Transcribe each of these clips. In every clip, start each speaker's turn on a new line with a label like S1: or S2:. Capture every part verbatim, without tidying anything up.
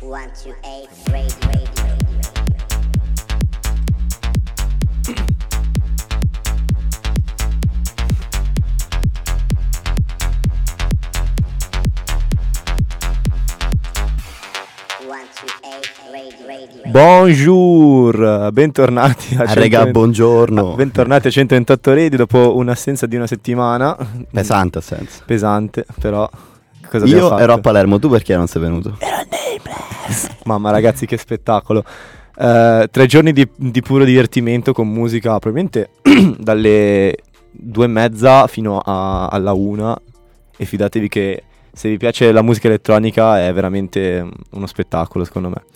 S1: One, two, eight, radio, radio, radio.
S2: Bonjour, bentornati a
S3: ah,
S2: cento...
S3: Rega, buongiorno.
S2: Bentornati a centoventotto Radio dopo un'assenza di una settimana.
S3: Pesante assenza.
S2: Pesante, però cosa
S3: Io
S2: abbiamo fatto?
S3: ero a Palermo, tu perché non sei venuto?
S2: Ero a Naples. Mamma ragazzi, che spettacolo. Uh, tre giorni di, di puro divertimento con musica, probabilmente dalle due e mezza fino a, alla una. E fidatevi che se vi piace la musica elettronica è veramente uno spettacolo, secondo me.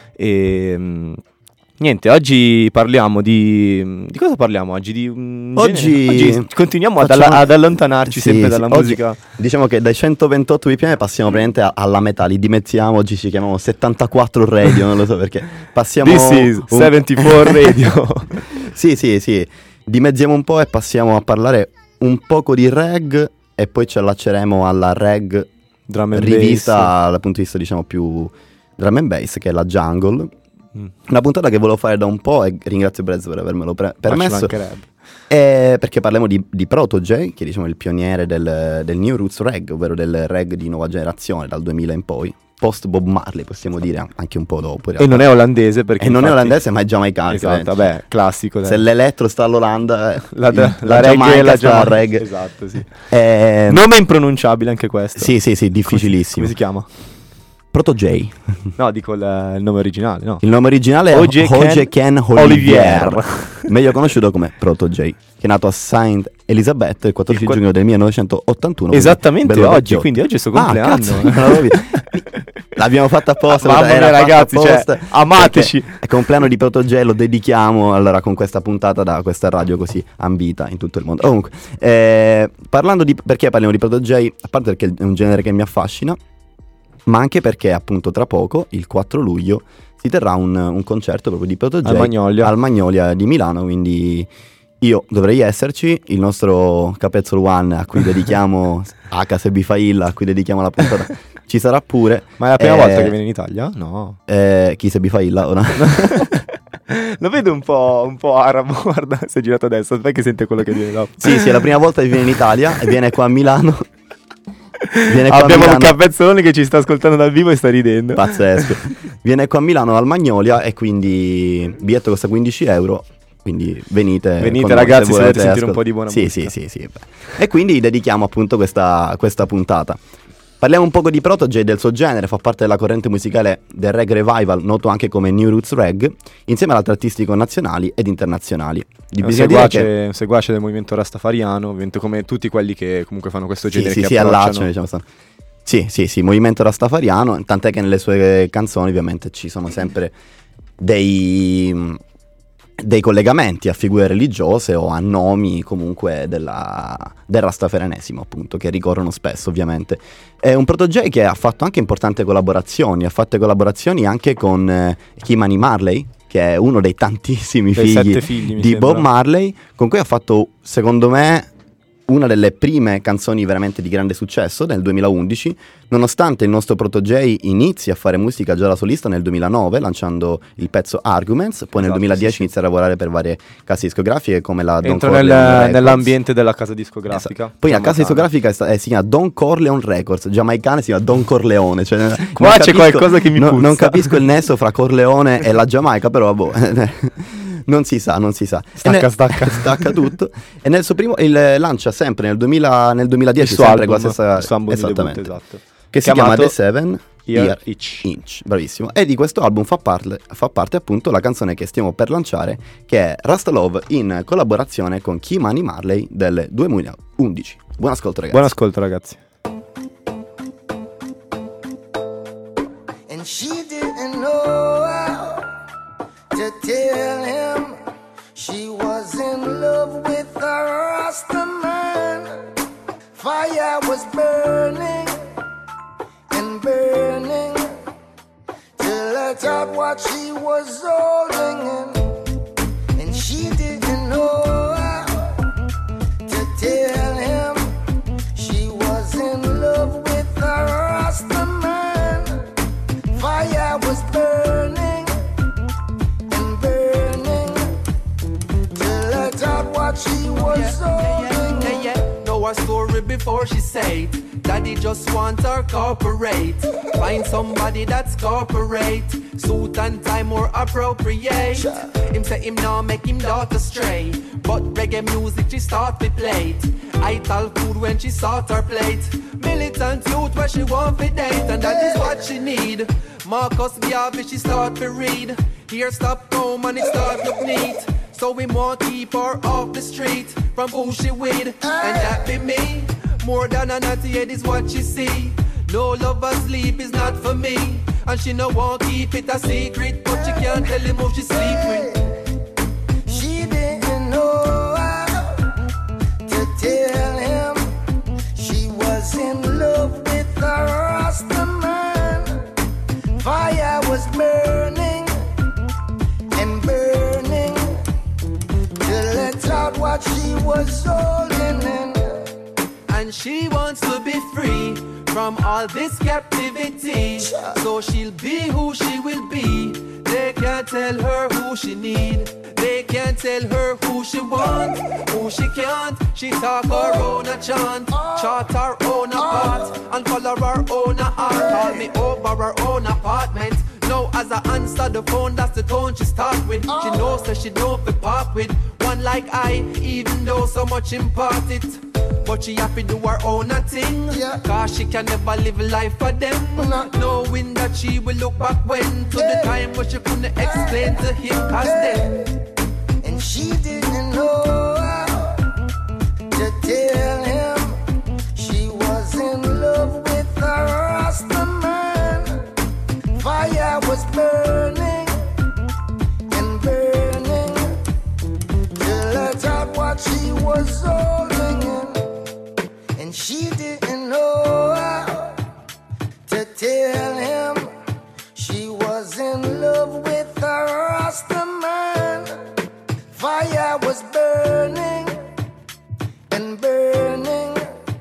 S2: E mh, niente, oggi parliamo di... Di cosa parliamo oggi? Di, mh,
S3: oggi...
S2: oggi continuiamo
S3: facciamo...
S2: ad, alla, ad allontanarci
S3: sì,
S2: sempre
S3: sì,
S2: dalla
S3: oggi,
S2: musica.
S3: Diciamo che dai centoventotto B P M passiamo praticamente a, alla metà, li dimezziamo, oggi ci chiamiamo settantaquattro Radio, non lo so perché. Passiamo...
S2: This is
S3: un...
S2: settantaquattro Radio.
S3: Sì, sì, sì, dimezziamo un po' e passiamo a parlare un poco di reg e poi ci allacceremo alla reg
S2: Drum and
S3: rivista
S2: bass.
S3: dal punto di vista diciamo più drum and bass, che è la Jungle.
S2: Mm.
S3: Una puntata che volevo fare da un po' e ringrazio Brez per avermelo pre- permesso.
S2: Ma
S3: Eh, perché parliamo di, di Protoje, che è diciamo il pioniere del, del New Roots Reg, ovvero del reg di nuova generazione dal duemila in poi. Post Bob Marley, possiamo dire, anche un po' dopo.
S2: E non è olandese perché...
S3: E non
S2: infatti...
S3: è olandese, ma è giamaicano.
S2: Esatto, vabbè, classico. Dai.
S3: Se l'elettro sta all'Olanda, eh,
S2: la,
S3: la,
S2: la, la
S3: Giamaica
S2: reggae, la
S3: sta al
S2: Giamaica.
S3: reg.
S2: Esatto, sì.
S3: Eh,
S2: Nome impronunciabile anche questo.
S3: Sì, sì, sì, difficilissimo.
S2: Come si, come si chiama?
S3: Protoje.
S2: No, dico il, il nome originale, no.
S3: Il nome originale è
S2: Oje
S3: Oje
S2: Ken
S3: Ken
S2: Olivier.
S3: Olivier, meglio conosciuto come Protoje, che è nato a Saint Elizabeth il quattordici
S2: il
S3: giugno del millenovecentottantuno.
S2: Esattamente
S3: bello
S2: oggi,
S3: vecchiotto.
S2: quindi oggi è il suo
S3: Ah,
S2: compleanno.
S3: cazzo, non l'avevo visto. L'abbiamo fatta apposta,
S2: Mamma
S3: era
S2: mia,
S3: fatta
S2: ragazzi,
S3: apposta,
S2: cioè, amateci.
S3: È il compleanno di Protoje, lo dedichiamo allora con questa puntata da questa radio così ambita in tutto il mondo. Comunque, eh, parlando di perché parliamo di Protoje, a parte perché è un genere che mi affascina, ma anche perché appunto tra poco, il quattro luglio, si terrà un, un concerto proprio di Protoje
S2: al Magnolia.
S3: al Magnolia di Milano, quindi io dovrei esserci, il nostro Capezzolo One a cui dedichiamo H se Bifailla, a cui dedichiamo la puntata, ci sarà pure.
S2: Ma è la prima
S3: eh,
S2: volta che viene in Italia? No.
S3: Eh, chi se Bifailla ora?
S2: Lo vedo un po', un po' arabo, guarda, si è girato adesso, aspetta che sente quello che viene dopo.
S3: Sì, sì, è la prima volta che viene in Italia e viene qua a Milano. Viene qua
S2: Abbiamo
S3: a Milano.
S2: un capezzolone che ci sta ascoltando dal vivo e sta ridendo.
S3: Pazzesco. Viene qua a Milano al Magnolia e quindi il biglietto costa quindici euro. Quindi venite,
S2: venite
S3: con
S2: ragazzi,
S3: noi
S2: se volete sentire
S3: ascol-
S2: un po' di buona
S3: sì,
S2: musica.
S3: Sì, sì, sì, beh. E quindi dedichiamo appunto questa, questa puntata. Parliamo un poco di Protoje e del suo genere, fa parte della corrente musicale del Reg Revival, noto anche come New Roots Reg, insieme ad altri artisti nazionali ed internazionali.
S2: È un seguace, che... un seguace del movimento rastafariano, ovviamente come tutti quelli che comunque fanno questo genere.
S3: Sì,
S2: che
S3: sì,
S2: approcciano...
S3: allacciano, diciamo. Stanno. Sì, sì, sì, movimento rastafariano, tant'è che nelle sue canzoni ovviamente ci sono sempre dei... dei collegamenti a figure religiose o a nomi comunque della, del rastafarianesimo, appunto, che ricorrono spesso ovviamente. È un Protoje che ha fatto anche importanti collaborazioni, ha fatto collaborazioni anche con eh, Kimani Marley, che è uno dei tantissimi
S2: dei
S3: figli,
S2: figli
S3: di
S2: sembra.
S3: Bob Marley, con cui ha fatto, secondo me, una delle prime canzoni veramente di grande successo nel duemilaundici, nonostante il nostro Protoje inizi a fare musica già da solista nel duemilanove, lanciando il pezzo Arguments, poi
S2: esatto,
S3: nel duemiladieci
S2: sì, sì.
S3: inizia a lavorare per varie case discografiche come la Don
S2: Entra
S3: Corleone
S2: nel,
S3: Records.
S2: nell'ambiente della casa discografica.
S3: Esatto. Poi la casa discografica è sta- eh, si chiama Don Corleone Records, giamaicana si chiama Don Corleone. Cioè,
S2: qua c'è
S3: capisco,
S2: qualcosa che mi
S3: no,
S2: puzza.
S3: Non capisco il nesso fra Corleone e la Giamaica, però boh, non si sa, non si sa.
S2: Stacca,
S3: ne-
S2: stacca.
S3: Stacca tutto. E nel suo primo, il lancia sempre nel, duemila, nel duemiladieci,
S2: Il suo
S3: sempre
S2: album,
S3: con la stessa,
S2: il suo album di
S3: esattamente,
S2: debutto, esatto.
S3: che si
S2: Chiamato
S3: chiama The Seven
S2: Year
S3: Year
S2: Itch.
S3: Inch, bravissimo. E di questo album fa parte, fa parte appunto la canzone che stiamo per lanciare, che è Rasta Love, in collaborazione con Kimani Marley del duemilaundici. Buon ascolto ragazzi.
S2: Buon ascolto ragazzi.
S4: And she didn't know how to tell him she was in love with a Rasta man. Fire was burning and burning till I thought what she was holding in, and she didn't know how to tell him she was in love with a Rasta man. Fire was
S5: know her story before she say it. Daddy just want her corporate. Find somebody that's corporate. Suit and tie more appropriate. Him say him now make him daughter stray. But reggae music she start to play it. I tell food when she sort her plate. Militant youth where she want to date. And that is what she need. Marcus Garvey she start to read. Here stop home and it start look neat. So we want keep her off the street from who she with. And that be me. More than a naughty head is what she see. No love or sleep is not for me. And she no want keep it a secret. But she can't tell him who she sleep with.
S4: She didn't know how to tell him she was in love with a Rasta man. Fire was burning and burning to let out what she was holding in.
S5: And she wants to be free from all this captivity. So she'll be who she will be. They can't tell her who she need. They can't tell her who she want, who she can't. She talk her own a chant, chart her own a part, and color her own a art. Call me over her own apartment. Now as I answer the phone, that's the tone she start with. She knows that she don't be part with one like I, even though so much impart it. But she have to do her own a thing, yeah. Cause she can never live life for them, no. Knowing that she will look back when to yeah. the time where she couldn't explain to him cause yeah. then.
S4: And she didn't know how to tell him she was in love with a Rasta man. Fire was burning and burning to let out what she was holding in. And she didn't know how to tell him she was in love with a Rasta man. Fire was burning and burning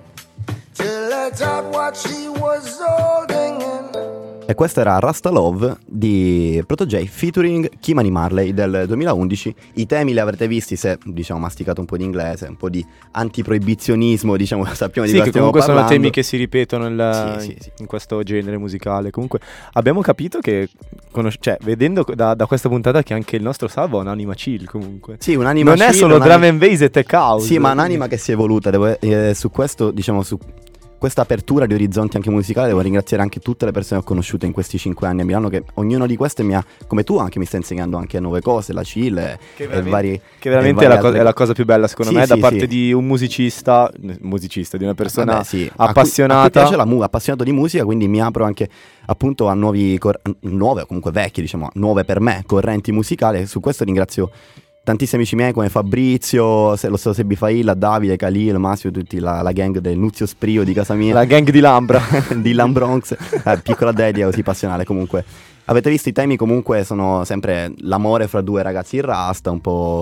S4: to let out what she was holding in.
S3: E questo era Rasta Love di Proto-J featuring Kimani Marley del duemilaundici. I temi li avrete visti se, diciamo, masticato un po' di inglese, un po' di antiproibizionismo, diciamo, sappiamo di
S2: sì,
S3: cosa
S2: che
S3: stiamo
S2: comunque
S3: parlando.
S2: sono temi che si ripetono nel,
S3: Sì, sì, sì.
S2: in questo genere musicale. Comunque abbiamo capito che, conos- cioè, vedendo da, da questa puntata che anche il nostro Salvo ha un'anima chill comunque.
S3: Sì, un'anima
S2: non
S3: chill,
S2: è solo
S3: un'anima...
S2: drum and bass e tech house.
S3: Sì, ma un'anima che si è evoluta. Devo, eh, su questo, diciamo, su questa apertura di orizzonti anche musicali devo ringraziare anche tutte le persone che ho conosciuto in questi cinque anni a Milano, che ognuno di queste mi ha, come tu anche, mi sta insegnando anche nuove cose, la chill e, e vari.
S2: Che veramente
S3: e
S2: è, la
S3: altre...
S2: co- è la cosa più bella secondo
S3: sì,
S2: me
S3: sì,
S2: da parte
S3: sì.
S2: di un musicista, musicista, di una persona
S3: Vabbè, sì.
S2: appassionata.
S3: A cui, a cui piace la mu- appassionato di musica, quindi mi apro anche appunto a nuovi, cor- nuove o comunque vecchie, diciamo, nuove per me, correnti musicali. Su questo ringrazio tantissimi amici miei come Fabrizio, se, lo stesso Sebi Failla, Davide, Khalil, Massimo, tutti la, la gang del Nuzio Sprio di casa mia.
S2: La gang di Lambra.
S3: di Lambronx, eh, piccola dedica così passionale. Comunque avete visto i temi, comunque sono sempre l'amore fra due ragazzi in rasta, un po'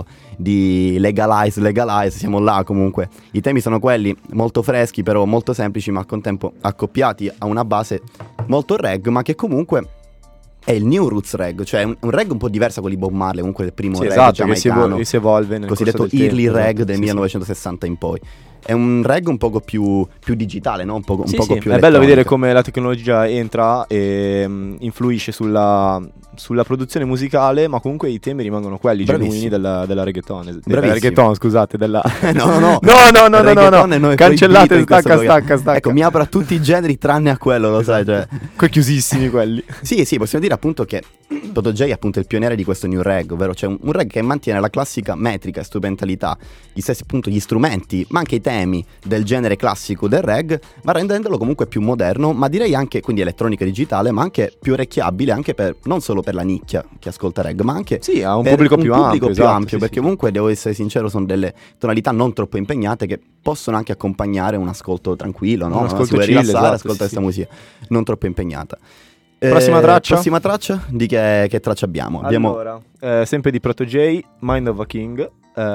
S3: di legalize, legalize, siamo là comunque. I temi sono quelli, molto freschi però molto semplici, ma al contempo accoppiati a una base molto reggae, ma che comunque è il new roots reggae, cioè un, un reggae un po' diverso da quelli di Bob Marley, comunque del primo
S2: Sì,
S3: reggae
S2: esatto, che si,
S3: giamaicano,
S2: evo- si evolve nel
S3: cosiddetto
S2: corso del
S3: early
S2: tempo,
S3: reggae
S2: esatto.
S3: del
S2: Sì,
S3: millenovecentosessanta in poi. È un reggae un poco più, più digitale, no? Un poco, un
S2: sì,
S3: poco
S2: sì.
S3: più
S2: È bello vedere
S3: elettronica.
S2: come la tecnologia entra e um, influisce sulla, sulla produzione musicale, ma comunque i temi rimangono quelli
S3: Bravissimo.
S2: genuini della, della reggaeton. Della
S3: Bravissimo.
S2: reggaeton, scusate, della...
S3: no, no, no.
S2: no, no, no, no, no, no.
S3: Reggaeton è
S2: Cancellate,
S3: proibito in questo
S2: stacca,
S3: programma.
S2: stacca, stacca.
S3: Ecco, mi apro a tutti i generi tranne a quello, lo sai, cioè.
S2: Quei chiusissimi quelli.
S3: Sì, sì, possiamo dire appunto che Proto-J è appunto il pioniere di questo new reggae, ovvero c'è un, un reggae che mantiene la classica metrica e strumentalità, gli stessi appunto gli strumenti, ma anche i temi del genere classico del reggae, ma rendendolo comunque più moderno, ma direi anche, quindi elettronica e digitale, ma anche più orecchiabile, anche per, non solo per la nicchia che ascolta reggae, ma anche
S2: Sì, ha un
S3: per
S2: pubblico
S3: un
S2: più
S3: pubblico
S2: ampio,
S3: più
S2: esatto,
S3: ampio,
S2: sì,
S3: perché
S2: sì.
S3: comunque devo essere sincero, sono delle tonalità non troppo impegnate che possono anche accompagnare un ascolto tranquillo, no?
S2: Un ascolto
S3: Si vuole
S2: chill,
S3: rilassare,
S2: esatto,
S3: ascolta
S2: sì,
S3: questa
S2: sì.
S3: musica non troppo impegnata.
S2: Prossima
S3: Eh,
S2: traccia?
S3: Prossima traccia? Di che, che traccia abbiamo? abbiamo
S2: Allora, eh, sempre di Proto-J, Mind of a King,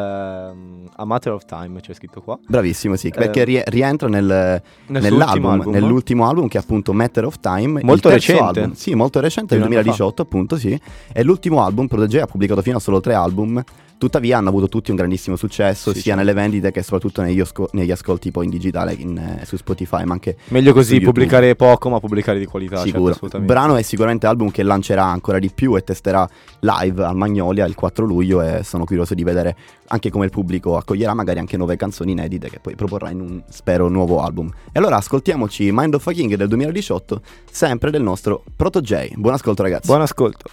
S2: ehm, A Matter of Time c'è scritto qua.
S3: Bravissimo, sì,
S2: Eh,
S3: perché rie- rientra nel,
S2: Nel suo
S3: nell'album,
S2: ultimo album.
S3: nell'ultimo album che è appunto Matter of Time.
S2: Molto
S3: il terzo
S2: recente.
S3: album. Sì, molto recente,
S2: Di
S3: del
S2: un anno
S3: duemiladiciotto appunto, sì. È l'ultimo album, Proto-J ha pubblicato fino a solo tre album. tuttavia hanno avuto tutti un grandissimo successo,
S2: Sì,
S3: sia
S2: sì.
S3: nelle vendite che soprattutto negli, osco- negli ascolti poi in digitale in, eh, su Spotify, ma anche
S2: Meglio così,
S3: su YouTube.
S2: pubblicare poco ma pubblicare di qualità. certo,
S3: Sicuro.
S2: assolutamente.
S3: Brano è sicuramente album che lancerà ancora di più e testerà live al Magnolia il quattro luglio, e sono curioso di vedere anche come il pubblico accoglierà magari anche nuove canzoni inedite che poi proporrà in un, spero, nuovo album. E allora ascoltiamoci Mind of a King del duemiladiciotto, sempre del nostro Proto J. Buon ascolto, ragazzi.
S2: Buon ascolto.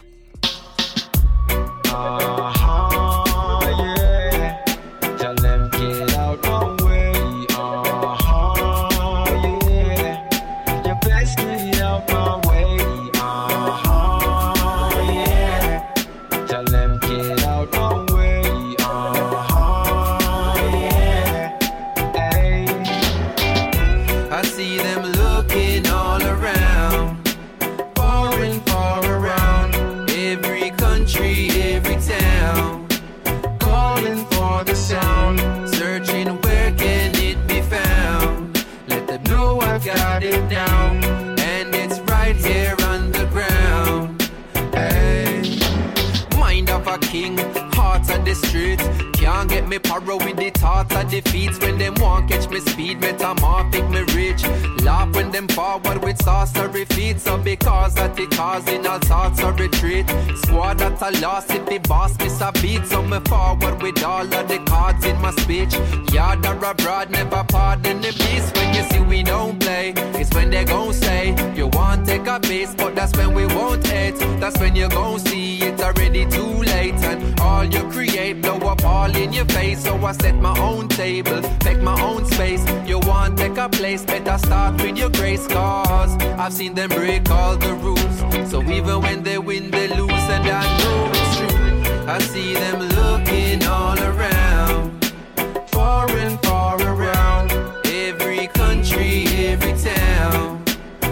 S5: I see them looking all around, far and far around, every country, every town, calling for the sound, searching where can it be found. Let them know I've got it now, and it's right here underground. Hey, mind of a king, heart of the street. Can't get me paro with the thoughts of defeats. When them want catch me speed, metamorphic me rich. Laugh when them forward with sorcery feet. So because that it causing all sorts of retreat. Squad that I lost if the boss miss a beat. So me forward with all of the cards in my speech. Yard or abroad, never pardon the beast. When you see we don't play, it's when they gon' say you want take a piece, but that's when we won't hate. That's when you gon' see it's already too late. And all you create blow up all in your face. So I set my own table, take my own space. You want take a place, better start with your grace. Cause I've seen them break all the rules. So even when they win, they lose, and I know it's true. I see them looking all around, far and far around, every country, every town,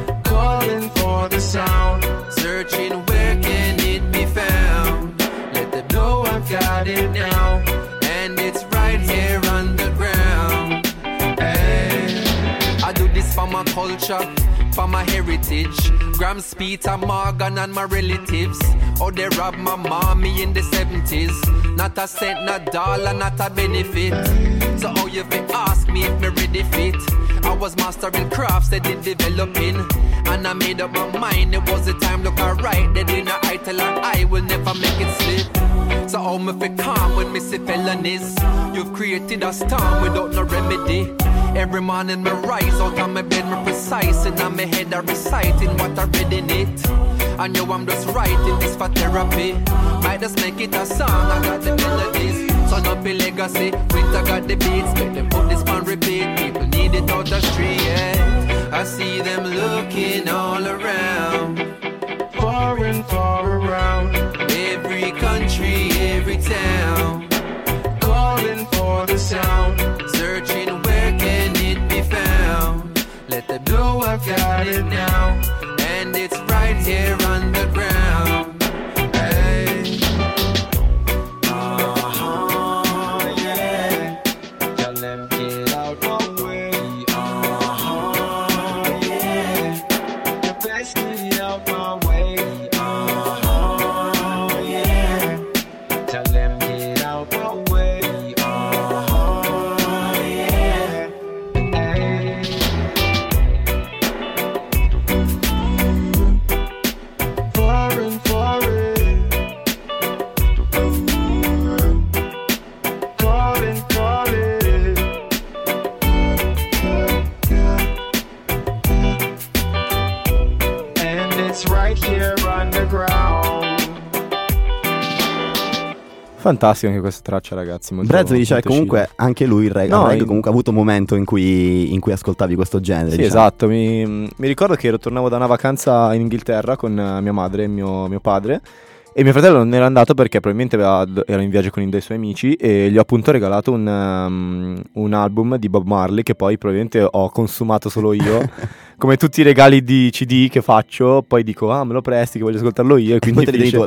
S5: calling for the sound, searching where can it be found. Let them know I've got it now, and it's right here underground. Hey, I do this for my culture, for my heritage. Grams, Peter, Morgan and my relatives. Oh, they robbed my mommy in the seventies. Not a cent, not dollar, not a benefit. So how you fi ask me if me ready fit? I was mastering crafts that did developing, and I made up my mind it was the time. Look alright, they didn't I tell her I will never make it slip. So how me fi calm when me see felonies? You've created a storm without no remedy. Every morning me rise out of my bed, me precise, and on my head I reciting what I read in it. I know I'm just writing this for therapy. Might just make it a song, I got the melodies. Son up a legacy, winter got the beats. Make them put this on repeat, people need it out the street, yeah. I see them looking all around, far and far around, every country, every town, calling for the sound, searching where can it be found. Let them know I've got it now, and it's right here underground. Hey. Uh-huh, yeah. Tell them get out my way. Uh-huh, yeah. The best get out my way. Uh-huh, yeah. Tell them get out my way. Uh-huh, yeah. Hey. Far and far in, calling, calling, and it's right here underground.
S2: Fantastico anche questa traccia, ragazzi. Molto,
S3: Brad mi diceva
S2: molto
S3: comunque
S2: chill.
S3: anche lui il reggae,
S2: No,
S3: il reggae
S2: in-
S3: comunque ha avuto un momento in cui, in cui ascoltavi questo genere.
S2: Sì,
S3: diciamo.
S2: esatto. Mi, mi ricordo che ero, tornavo da una vacanza in Inghilterra con eh, mia madre e mio, mio padre. E mio fratello non era andato perché probabilmente aveva- era in viaggio con dei suoi amici, e gli ho appunto regalato un, um, un album di Bob Marley che poi probabilmente ho consumato solo io. Come tutti i regali di C D che faccio, poi dico ah me lo presti che voglio ascoltarlo io, e
S3: E
S2: quindi
S3: poi te li devi
S2: finisce,
S3: togliere.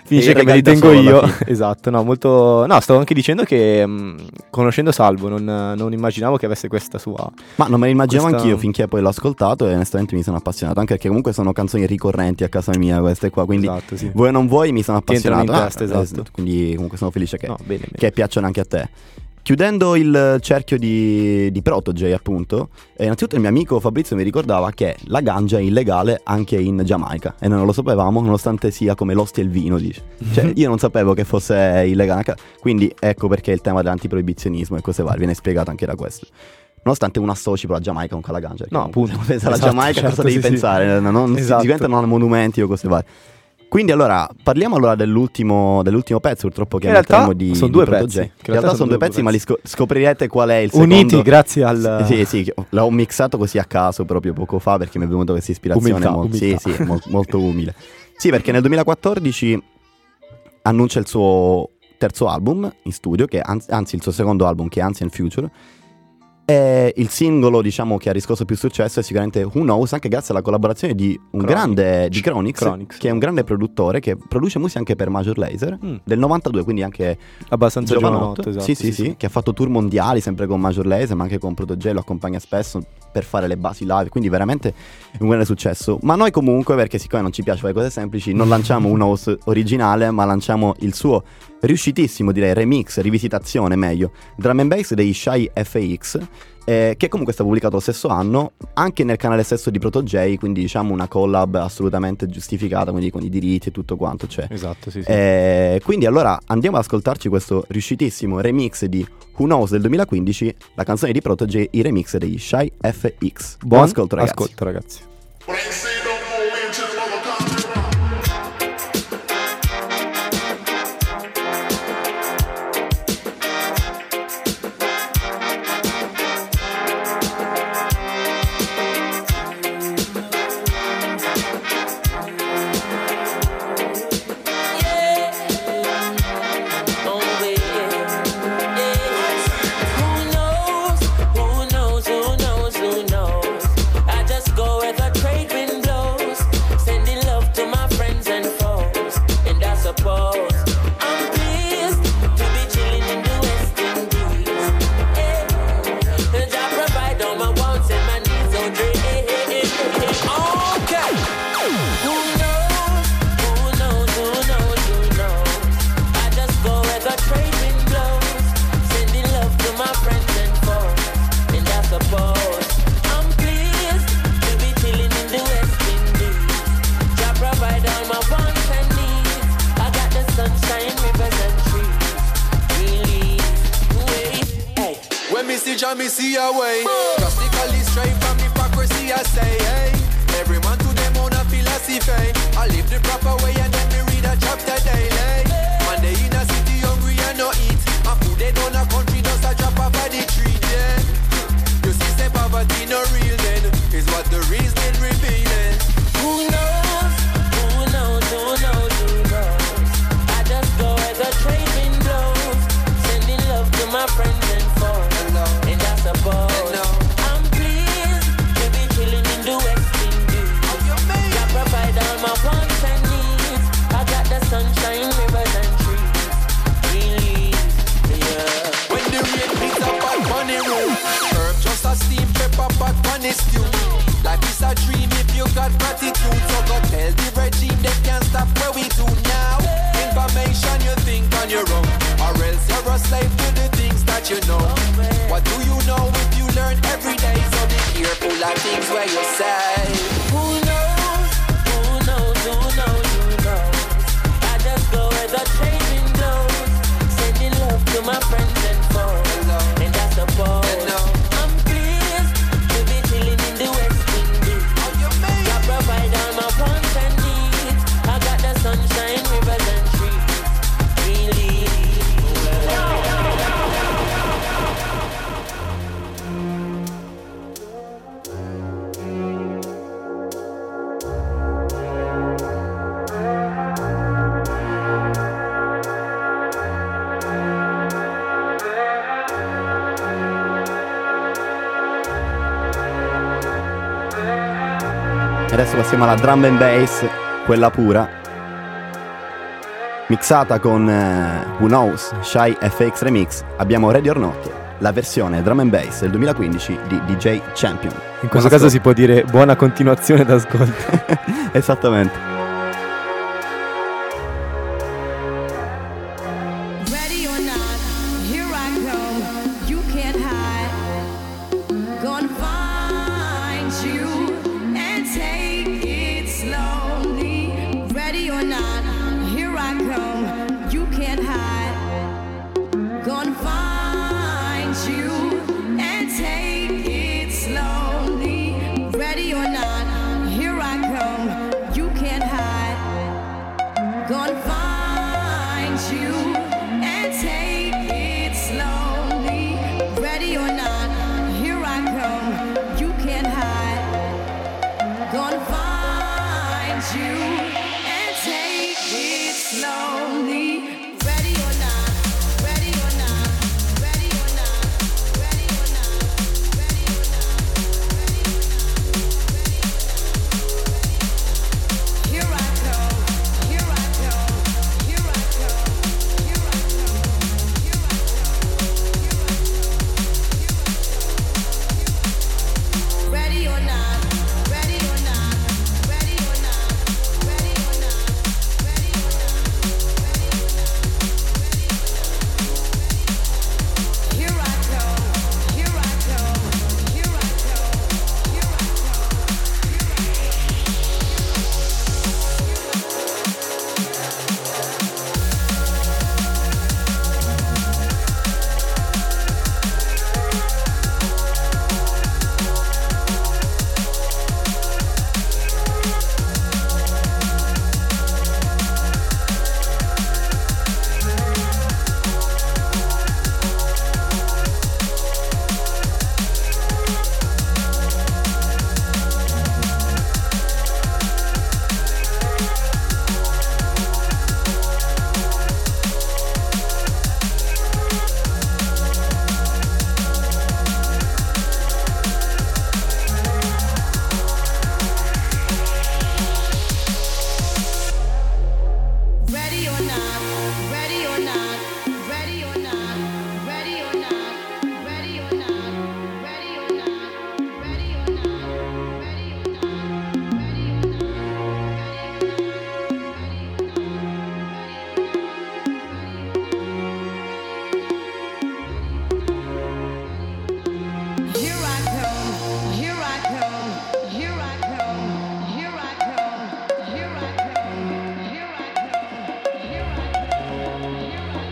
S2: finisce
S3: E
S2: che me li
S3: regali da
S2: tengo
S3: solo alla
S2: io.
S3: fine.
S2: Esatto, no, molto. No, stavo anche dicendo che mh, conoscendo Salvo non, non immaginavo che avesse questa sua.
S3: Ma non me lo immaginavo
S2: Questa-
S3: anch'io finché poi l'ho ascoltato e onestamente mi sono appassionato, anche perché comunque sono canzoni ricorrenti a casa mia queste qua, quindi
S2: Esatto, sì.
S3: vuoi o non vuoi mi sono
S2: Ti entrano
S3: appassionato.
S2: in testa,
S3: Ah,
S2: esatto.
S3: eh, quindi comunque sono felice che,
S2: No, bene, bene.
S3: che piacciono anche a te. Chiudendo il cerchio di, di Protégé, appunto, eh, innanzitutto il mio amico Fabrizio mi ricordava che la ganja è illegale anche in Giamaica e noi non lo sapevamo, nonostante sia come l'ostia e il vino, dice. Cioè, io non sapevo che fosse illegale, anche- quindi ecco perché il tema dell'antiproibizionismo e cose varie viene spiegato anche da questo. Nonostante uno associ però la Giamaica con la ganja. perché
S2: No,
S3: comunque,
S2: appunto.
S3: se pensa alla
S2: Esatto,
S3: Giamaica,
S2: certo,
S3: cosa devi
S2: sì, sì.
S3: pensare? Non, non si
S2: Esatto.
S3: diventano monumenti o cose varie. Quindi allora, parliamo allora dell'ultimo, dell'ultimo pezzo purtroppo che
S2: In realtà
S3: metteremo di,
S2: sono
S3: di
S2: due
S3: Protégé.
S2: pezzi, che
S3: In realtà sono due pezzi, ma li
S2: pezzi.
S3: sco- scoprirete qual è il secondo.
S2: Uniti grazie al.
S3: Sì, sì, che l'ho mixato così a caso proprio poco fa perché mi è venuta questa ispirazione.
S2: Umiltà,
S3: mol-
S2: umiltà.
S3: Sì, sì, mol- molto umile. Sì, perché nel duemilaquattordici annuncia il suo terzo album in studio, che an- anzi il suo secondo album, che è Ancient Future. E il singolo, diciamo, che ha riscosso più successo è sicuramente Who Knows, anche grazie alla collaborazione di un
S2: Chronic.
S3: grande di Chronix,
S2: Chronix.
S3: che è un grande produttore che produce musica anche per Major Lazer,
S2: Mm.
S3: del novantadue, quindi anche
S2: Abbastanza
S3: giovanotto.
S2: giovanotto, esatto.
S3: sì, sì, sì, che ha fatto tour mondiali sempre con Major Lazer, ma anche con Protégé, lo accompagna spesso per fare le basi live, quindi veramente un grande successo. Ma noi comunque, perché siccome non ci piace fare cose semplici, non lanciamo un house originale, ma lanciamo il suo riuscitissimo, direi, remix, rivisitazione meglio, drum and bass dei Shy F X, eh, che comunque è stato pubblicato lo stesso anno, anche nel canale stesso di Protégé, quindi diciamo una collab assolutamente giustificata, quindi con i diritti e tutto quanto c'è.
S2: Esatto, sì, sì.
S3: Eh, quindi allora andiamo ad ascoltarci questo riuscitissimo remix di Who Knows del duemilaquindici, la canzone di Protégé, i remix degli Shy F X. Buon ascolto, ragazzi.
S2: Ascolto, ragazzi.
S6: Who knows? Who knows? Who knows? Who knows? I just go where the trade wind blows, sending love to my friends and foes. And I suppose I'm pleased to be chilling in the West Indies. Eh, and I provide all my wants and my needs. Oh, okay. Who knows? Who knows? Who knows? Who knows? I just go where the trade wind blows, sending love to my friends and foes. And I suppose I'm pleased to be chilling in the West Indies. Jah provide all my wants and needs. I got the sunshine, rivers and trees. Really, wait, hey.
S5: When me see Jah, me see a way. Drastically straight from hypocrisy, I say, hey. Every man to them own a philosophy. I live the proper way and then me read a chapter daily. Man, they in a city hungry and no eat. And food they don't a country, just a drop off of the tree, yeah. You see, say poverty no real then, is what the reason revealing.
S6: Who knows? Who knows? Who knows? Who knows? I just go where the trade wind blows, sending love to my friends and foes. And I suppose I'm pleased to be chilling in the West Indies. I provide all my wants and needs. I got the sunshine, rivers and trees. Really, yeah.
S5: When the rain beats up at money room, herb just a steam pepper pot money stew. Life is a dream if you got gratitude. So go tell the regime they can't stop what we do now. Information you think on your own, or else you're a slave to the things that you know. What do you know if you learn every day? So be careful of things where you say.
S6: Who knows? Who knows? Who knows? Who knows? I just go where the trade wind blows, sending love to my friends and foes. And I suppose I'm pleased to be chilling in the West Indies. I provide all my wants and needs. I got the sunshine, rivers and trees. Really.
S3: E adesso passiamo alla drum and bass, quella pura. mixata con eh, Who Knows, Shy F X Remix, abbiamo Ready or Not, la versione drum and bass del duemilaquindici di D J Champion.
S2: In questo caso si può dire buona continuazione d'ascolto.
S3: Esattamente.
S7: Ready or not, here I come. You can't hide. Gonna find you and take it slowly. Ready or not, here I come. You can't hide. Gonna find you and take it slowly. Ready or not, here I come. You can't hide. Gonna find you and take it slowly. Ready or not, here I come. You can't hide. Gonna find you and take it slowly. Ready or not, ready or not, ready or not, ready or not, ready or not, here I come, here I come, here I come, here I come, here I come. Ready or not, ready or not, ready or not, ready or not, ready or not, here I come, here I come, here I come, here I Ready or not, ready or not, ready or not, ready or not, ready or not, ready or not, ready or not, ready or not, ready or not. Here I come, here I come, here I come, here I come, here I come, here I come, here I come.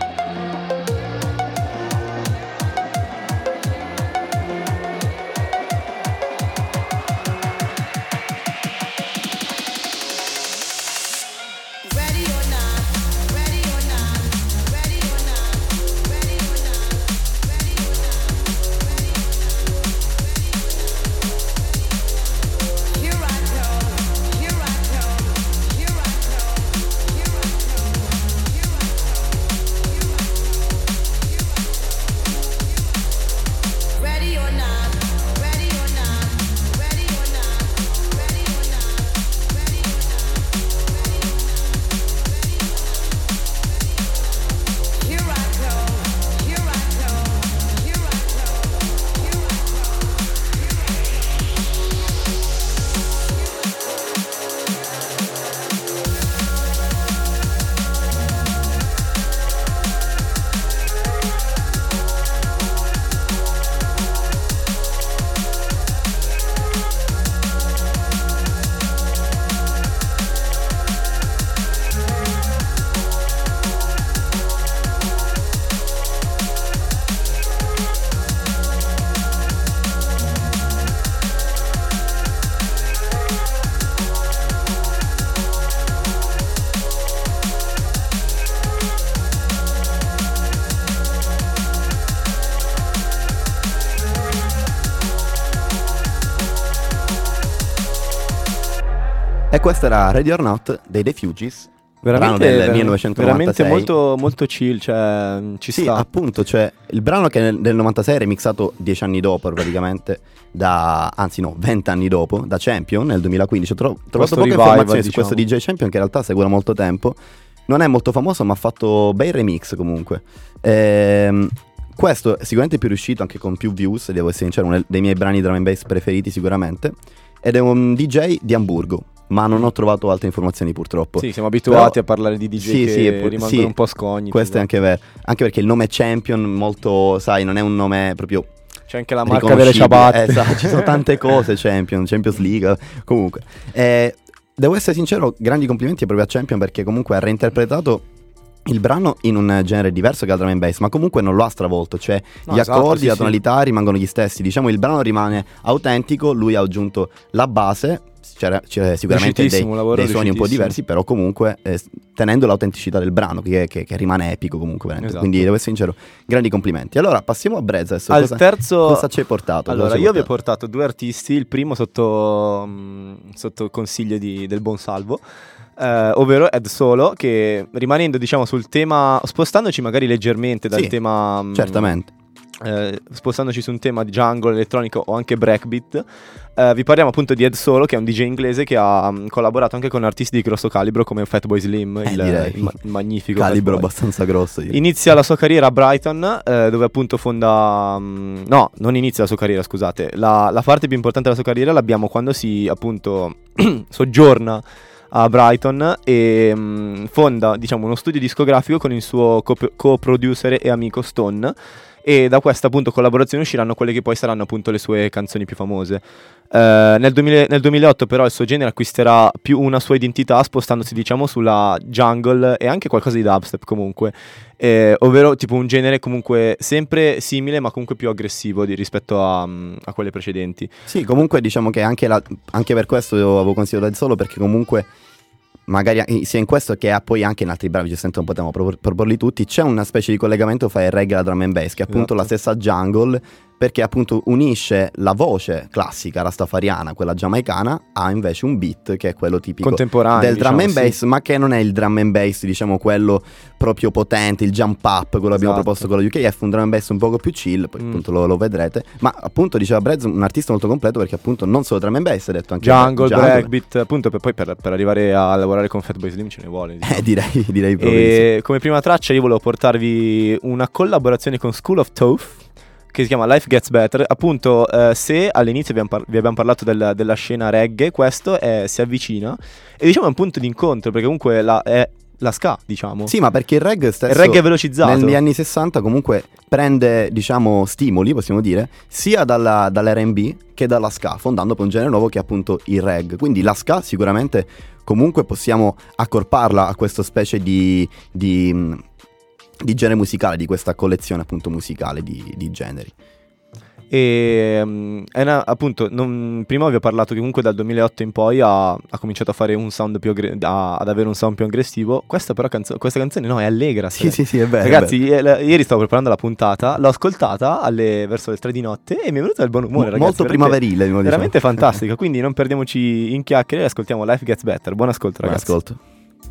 S7: Ready or not, ready or not, ready or not, ready or not, ready or not, ready or not. Here I come, here I come, here I come, here I come, here I come, ready or not, ready or not, ready or not, ready or not, ready or not. Here I come, here I come, here I come, here I
S3: E questo era Ready or Not dei The Fugees, brano
S2: Veramente,
S3: del
S2: ver-
S3: millenovecentonovantasei.
S2: veramente molto, molto chill, cioè ci
S3: Sì,
S2: sta.
S3: appunto, cioè il brano che nel, nel novantasei è remixato dieci anni dopo praticamente, da, anzi no, venti anni dopo, da Champion nel duemilaquindici. Ho tro- trovato
S2: Questo
S3: poche
S2: revival,
S3: informazioni su
S2: diciamo.
S3: questo D J Champion che in realtà seguo da molto tempo. non è molto famoso, ma ha fatto bei remix comunque. Ehm, questo è sicuramente più riuscito, anche con più views, devo essere sincero, uno dei miei brani drum and bass preferiti sicuramente. Ed è un D J di Amburgo, ma non ho trovato altre informazioni purtroppo.
S2: Sì, siamo abituati
S3: Però,
S2: a parlare di D J
S3: sì,
S2: che
S3: sì, è pu-
S2: rimangono
S3: sì,
S2: un po' scogniti.
S3: questo è anche vero, anche perché il nome Champion molto, sai, non è un nome proprio
S2: C'è anche la marca delle
S3: riconoscibile.
S2: ciabatte.
S3: Eh, esatto, ci sono tante cose, Champion, Champions League, comunque. Eh, devo essere sincero, grandi complimenti proprio a Champion, perché comunque ha reinterpretato il brano in un genere diverso che la drum and bass, ma comunque non lo ha stravolto, cioè
S2: No,
S3: gli
S2: esatto,
S3: accordi,
S2: sì,
S3: la
S2: sì.
S3: tonalità rimangono gli stessi, diciamo il brano rimane autentico, lui ha aggiunto la base, c'era, c'era sicuramente dei,
S2: Riuscitissimo, un lavoro
S3: dei suoni un po'
S2: riuscitissimo.
S3: diversi, però comunque eh, tenendo l'autenticità del brano, che, che- che rimane epico comunque veramente.
S2: Esatto.
S3: Quindi devo essere sincero, grandi complimenti. Allora passiamo a Brezza adesso.
S2: Al
S3: cosa,
S2: terzo
S3: cosa ci hai portato?
S2: Allora,
S3: Cosa ci hai
S2: io vi ho
S3: portato?
S2: portato due artisti, il primo sotto, mh, sotto consiglio di- del buon Salvo, eh, ovvero Ed Solo, che rimanendo diciamo sul tema, spostandoci magari leggermente dal
S3: Sì,
S2: tema, mh,
S3: Certamente.
S2: eh, spostandoci su un tema di jungle, elettronico o anche breakbeat, eh, vi parliamo appunto di Ed Solo, che è un D J inglese che ha mh, collaborato anche con artisti di grosso calibro come Fatboy Slim,
S3: Eh,
S2: il,
S3: direi.
S2: il ma- il magnifico
S3: Calibro
S2: Fatboy.
S3: abbastanza grosso. direi.
S2: Inizia la sua carriera a Brighton, eh, dove appunto fonda... mh, no, non inizia la sua carriera, scusate. La, la parte più importante della sua carriera l'abbiamo quando si appunto soggiorna a Brighton e mh, fonda, diciamo, uno studio discografico con il suo co- co-producer e amico Stone. E da questa appunto collaborazione usciranno quelle che poi saranno appunto le sue canzoni più famose. Eh, nel, duemila nel duemilaotto però il suo genere acquisterà più una sua identità, spostandosi diciamo sulla jungle e anche qualcosa di dubstep comunque, eh, ovvero tipo un genere comunque sempre simile ma comunque più aggressivo di, rispetto a, a quelle precedenti.
S3: Sì, comunque diciamo che anche, la- anche per questo io avevo considerato il solo, perché comunque magari eh, sia in questo che ha poi anche in altri bravi, giustamente non potevamo propor- proporli tutti, c'è una specie di collegamento fra il reggae e la drum and bass, che è appunto
S2: Esatto.
S3: la stessa jungle, perché appunto unisce la voce classica rastafariana, quella giamaicana, a invece un beat che è quello tipico
S2: Contemporaneo,
S3: del drum
S2: diciamo,
S3: and bass,
S2: sì.
S3: ma che non è il drum and bass, diciamo quello proprio potente, il jump up, quello abbiamo
S2: Esatto.
S3: proposto con la U K F, un drum and bass un poco più chill, poi
S2: Mm.
S3: appunto lo, lo vedrete, ma appunto diceva Brez, un artista molto completo, perché appunto non solo drum and bass, ha detto anche
S2: Jungle, breakbeat, appunto per, poi per, per arrivare a lavorare con Fatboy Slim ce ne vuole. diciamo.
S3: Eh, direi, direi proprio di sì.
S2: E come prima traccia io volevo portarvi una collaborazione con School of Thoth che si chiama Life Gets Better. Appunto, eh, se all'inizio vi abbiamo, par- vi abbiamo parlato del- della scena reggae, questo è- si avvicina e diciamo è un punto di incontro, perché comunque la, è la ska, diciamo.
S3: Sì, ma perché il reggae stesso
S2: Il reggae è velocizzato.
S3: negli anni sessanta comunque prende, diciamo, stimoli, possiamo dire, sia dalla, dall'R and B che dalla ska, fondando poi un genere nuovo che è appunto il reggae. Quindi la ska sicuramente comunque possiamo accorparla a questa specie di, di, mh, di genere musicale, di questa collezione appunto musicale di, di generi.
S2: E mm, è una- appunto, non- prima vi ho parlato che comunque dal duemilaotto in poi ha, ha cominciato a fare un sound più aggre- a- ad avere un sound più aggressivo. Questa però canzo- questa canzone no, è allegra.
S3: Sì, sì, sì, è vero.
S2: Ragazzi, eh, la- ieri stavo preparando la puntata, l'ho ascoltata alle, verso le tre di notte e mi è venuto il buon umore, ragazzi.
S3: molto
S2: veramente-
S3: primaverile, diciamo.
S2: Veramente fantastica, quindi non perdiamoci in chiacchiere e ascoltiamo Life Gets Better. Buon ascolto,
S3: Buon
S2: ragazzi.
S3: ascolto.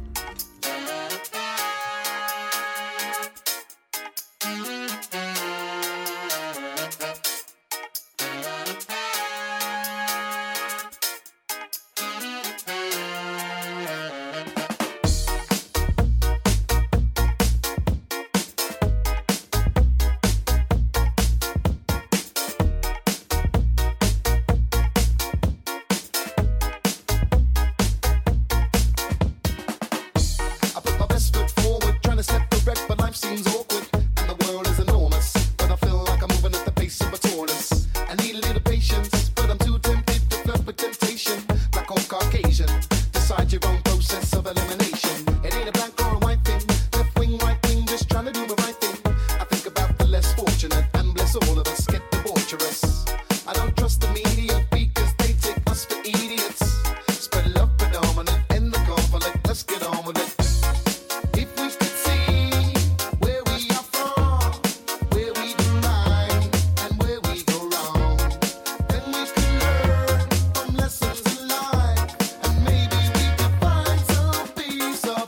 S8: I put my best foot forward, trying to step correct, but life seems awkward. And the world is enormous, but I feel like I'm moving at the pace of a tortoise. I need a little patience, but I'm too tempted to flirt with temptation. Black or Caucasian, decide your own process of elimination. It ain't a black or a white thing, left wing, right wing, just trying to do the right thing. I think about the less fortunate, and bless all of us, get debaucherous. I don't trust the media because they take us for idiots. Spread love predominant, end the conflict, let's get on with it. If we could see where we are from, where we do right and where we go wrong, then we could learn from lessons in life, and maybe we could find some peace of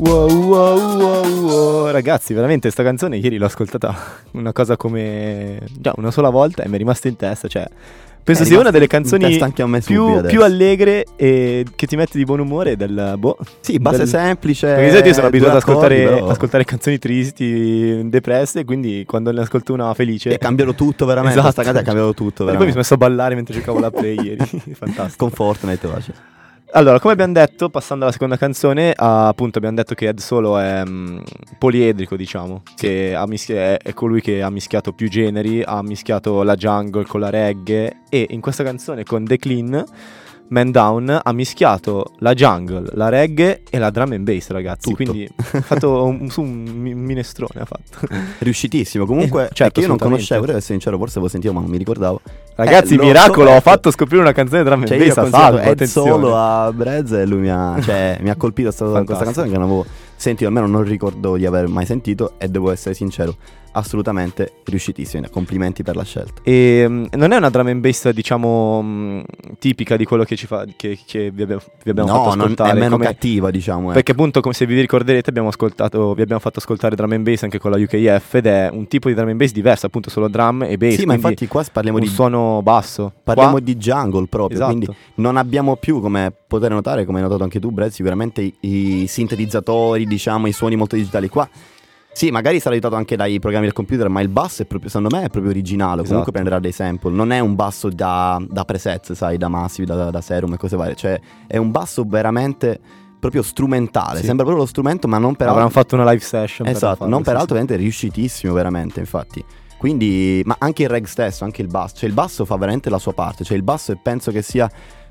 S2: Wow, wow, wow, wow. Ragazzi, veramente sta canzone ieri l'ho ascoltata una cosa come già una sola volta e mi è rimasta in testa, cioè penso
S3: È
S2: sia una delle
S3: rimasto in
S2: canzoni
S3: testa anche a me
S2: più,
S3: subito
S2: più
S3: adesso.
S2: allegre e che ti mette di buon umore del boh.
S3: Sì, base
S2: del-
S3: semplice.
S2: Perché di solito io sono
S3: due
S2: abituato ad ascoltare,
S3: accordi, però-
S2: ascoltare canzoni tristi, depresse, quindi quando ne ascolto una felice
S3: E cambiato tutto veramente.
S2: Esatto.
S3: Questa canzone ha cambiato tutto
S2: E poi mi
S3: veramente.
S2: sono messo a ballare mentre giocavo la play ieri. Fantastico.
S3: Con Fortnite faccio.
S2: Allora, come abbiamo detto, passando alla seconda canzone, ah, appunto abbiamo detto che Ed Solo è mm, poliedrico, diciamo, che ha mischi- è, è colui che ha mischiato più generi, ha mischiato la jungle con la reggae e in questa canzone con The Clean, Man Down ha mischiato la jungle, la reggae e la drum and bass, ragazzi.
S3: Tutto.
S2: Quindi ha fatto un, su un mi- minestrone, ha fatto.
S3: Riuscitissimo. Comunque,
S2: Eh, certo,
S3: è che io non
S2: assolutamente.
S3: conoscevo, devo essere sincero, forse avevo sentito, ma non mi ricordavo.
S2: Ragazzi,
S3: Eh, l'ho
S2: miracolo, ho
S3: scoperto.
S2: fatto scoprire una canzone drum and
S3: Cioè, io
S2: bass
S3: ho
S2: a
S3: consigliato
S2: salvo,
S3: Ed
S2: attenzione.
S3: Solo a Brez e lui mi ha, cioè, mi ha colpito sta- questa
S2: Fantastico.
S3: canzone che non avevo sentito, almeno non ricordo di aver mai sentito e devo essere sincero, assolutamente riuscitissimo. Complimenti per la scelta.
S2: E mm, non è una drum and bass, diciamo, mm, tipica di quello che ci fa che, che vi abbiamo, vi abbiamo
S3: no,
S2: fatto
S3: non
S2: ascoltare.
S3: è meno
S2: come-
S3: cattiva, diciamo. eh.
S2: Perché appunto, come se vi ricorderete, abbiamo ascoltato, vi abbiamo fatto ascoltare drum and bass anche con la U K F ed è un tipo di drum and bass diverso, appunto solo drum e bass.
S3: Sì, ma
S2: quindi
S3: infatti qua parliamo
S2: un
S3: di
S2: suono basso.
S3: Parliamo
S2: Qua-
S3: di jungle proprio,
S2: Esatto.
S3: quindi non abbiamo più, come potete notare, come hai notato anche tu, Brad, sicuramente i, i sintetizzatori, diciamo, i suoni molto digitali qua. Sì, magari sarà aiutato anche dai programmi del computer, ma il basso è proprio, secondo me, è proprio originale.
S2: Esatto.
S3: Comunque prenderà dei sample. Non è un basso da, da preset, sai, da Massive, da, da Serum e cose varie. Cioè, è un basso veramente proprio strumentale.
S2: Sì.
S3: Sembra proprio lo strumento, ma non per
S2: avranno
S3: altro.
S2: fatto una live session. per
S3: Esatto,
S2: farlo,
S3: non
S2: sì,
S3: per
S2: sì.
S3: altro, veramente riuscitissimo, veramente, infatti. Quindi, ma anche il reg stesso, anche il basso. Cioè, il basso fa veramente la sua parte. Cioè, il basso penso che sia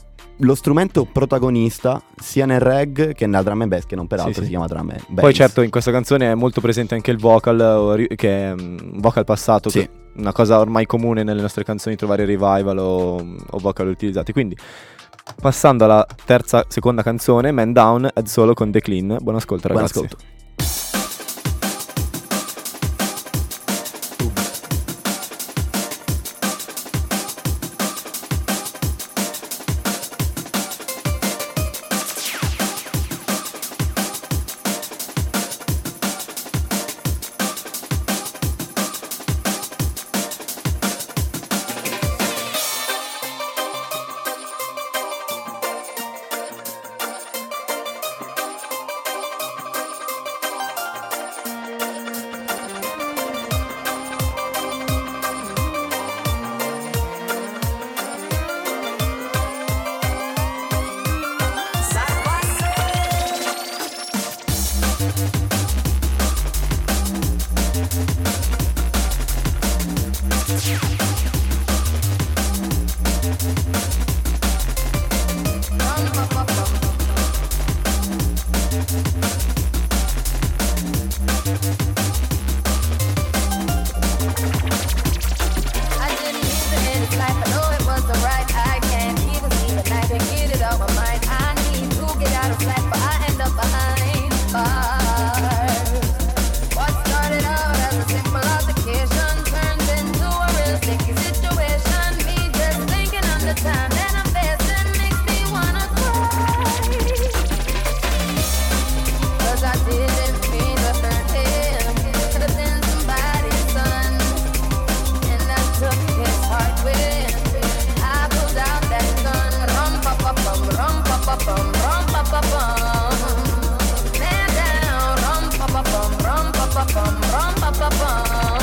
S3: lo strumento protagonista sia nel reg che nella drum and bass, che non peraltro
S2: Sì, sì.
S3: si chiama drum and bass.
S2: Poi certo in questa canzone è molto presente anche il vocal, o ri- che è mm, un vocal passato,
S3: Sì.
S2: che è una cosa ormai comune nelle nostre canzoni trovare revival o, o vocal utilizzati. Quindi passando alla terza, seconda canzone, Man Down, Ed Solo con The Clean. Buon ascolto,
S3: Buon
S2: ragazzi.
S3: ascolto.
S9: I didn't need to end this life. I know it wasn't right. I can't even sleep at night. Can't get it out my mind. I need to get out of sight, but I end up behind bars. What started out as a simple altercation turned into a real sticky situation. Me just thinking on the time that I'm facing makes me wanna cry. 'Cause I didn't mean to hurt him. Could have been somebody's son. And I took his heart with. I pulled out that gun. Rum pa pa bum, rum pa pa bum, rum pa pa bum. Man down. Rum pa pa bum, rum pa pa bum, rum pa pa bum.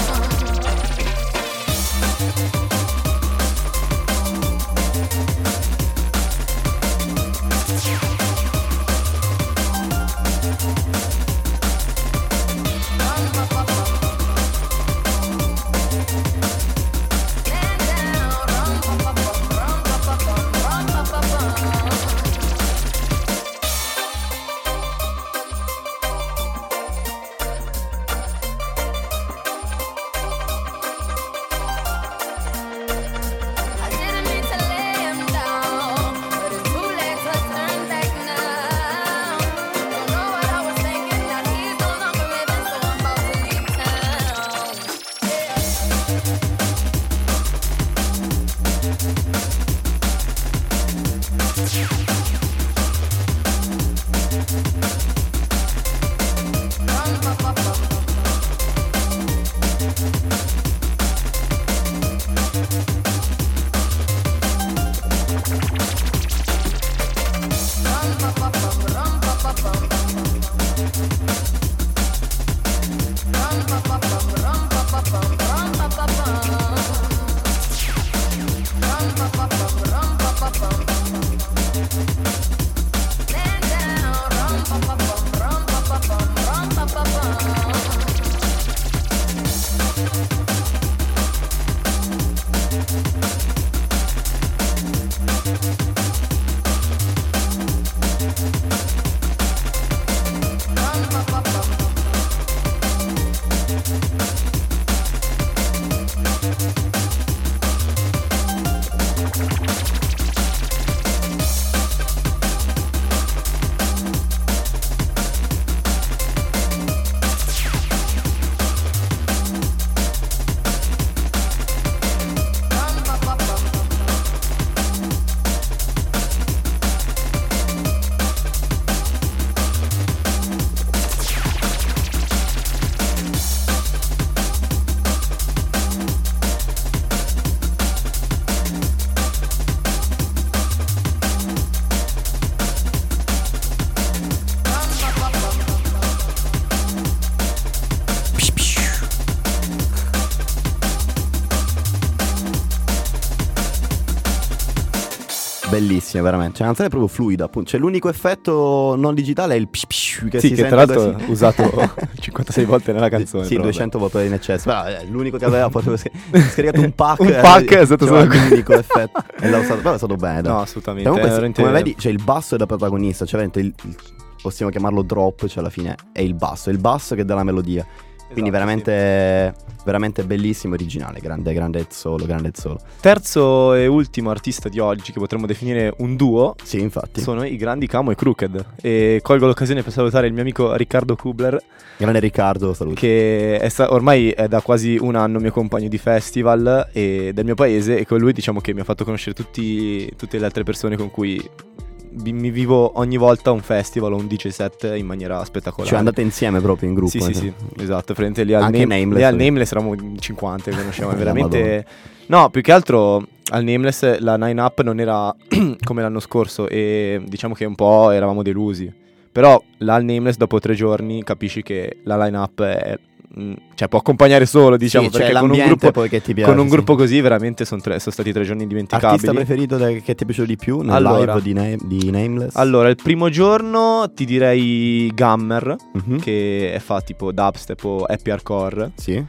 S3: Bellissima, veramente. Cioè, la canzone è proprio fluida, appunto. Cioè, l'unico effetto non digitale è il psh psh che
S2: Sì,
S3: si
S2: che
S3: sente
S2: tra l'altro
S3: così.
S2: usato cinquantasei volte nella canzone.
S3: Sì,
S2: però,
S3: duecento volte in eccesso. Però è l'unico che aveva poi scaricato un pack.
S2: Un pack, è stato
S3: solo
S2: solo
S3: l'unico effetto. E l'ha usato, però è stato bene.
S2: vabbè.
S3: dai.
S2: No, assolutamente.
S3: Comunque,
S2: è
S3: sì,
S2: veramente-
S3: come vedi, c'è il basso è da protagonista. Cioè, veramente il, il- possiamo chiamarlo drop. Cioè, alla fine è il basso. È il basso che dà la melodia. Quindi
S2: Esatto,
S3: veramente, veramente bellissimo, originale. Grande, grande solo, grande solo.
S2: Terzo e ultimo artista di oggi, che potremmo definire un duo,
S3: Sì, infatti.
S2: sono i grandi Camo e Crooked. E colgo l'occasione per salutare il mio amico Riccardo Kubler,
S3: Grande Riccardo, saluti.
S2: che è sta- ormai è da quasi un anno mio compagno di festival e del mio paese, e con lui diciamo che mi ha fatto conoscere tutti, tutte le altre persone con cui vi- mi vivo ogni volta un festival o un D J set in maniera spettacolare.
S3: Cioè, andate insieme proprio in gruppo.
S2: Sì, sì,
S3: eh.
S2: sì, esatto. Frente lì al,
S3: Anche
S2: Name-
S3: Nameless.
S2: lì al Nameless eravamo in cinquanta, conosciamo, è
S3: La
S2: veramente. No, più che altro al Nameless la Nine Up non era come l'anno scorso e diciamo che un po' eravamo delusi. Però là al Nameless dopo tre giorni capisci che la line up è, mm, cioè può accompagnare solo, diciamo,
S3: Sì, c'è
S2: perché con un
S3: l'ambiente
S2: gruppo
S3: poi che ti piace,
S2: con un
S3: sì.
S2: gruppo così veramente sono, tre- sono stati tre giorni indimenticabili.
S3: Artista preferito da- che ti è piaciuto di più nel
S2: Allora.
S3: live di, Na- di Nameless?
S2: Allora, il primo giorno ti direi Gammer,
S3: Mhm.
S2: che fa tipo dubstep o happy hardcore.
S3: Sì.